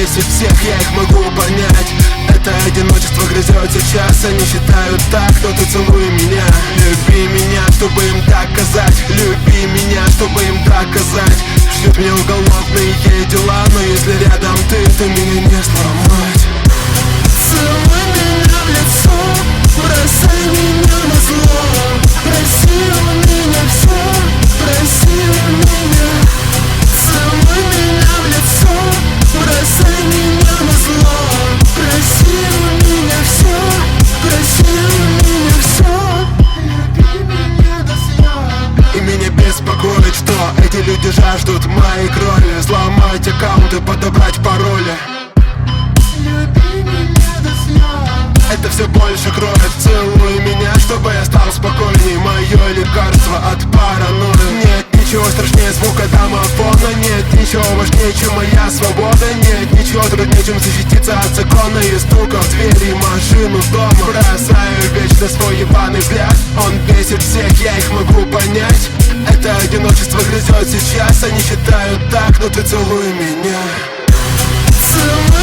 бесит всех, я их могу понять. Это одиночество грызет сейчас. Они считают так, но ты целуй меня. Люби меня, чтобы им так казать. Люби меня, чтобы им так казать. Ждет меня уголовные дела, но если рядом ты меня не сломать. Целуй меня в лицо, бросай меня на зло. Проси у меня все, проси у меня. Целуй меня в лицо, бросай меня на зло. Проси у меня все, проси у меня все. Люби меня до слез. И меня беспокоит, что эти люди жаждут моей крови. Взломать аккаунты, подобрать пароли. Люби меня до слез. Это все больше кроет. Целуй меня, чтобы я стал спокойней. Мое лекарство от паранойи. Нет ничего страшнее звука домофона. Нет ничего важнее, чем моя свобода. Нет ничего труднее, чем защититься от закона. И стука в двери машину дома. Бросаю вечно свой ебаный взгляд. Он бесит всех, я их могу понять. Это одиночество грызет сейчас. Они считают так, но ты целуй меня. Целуй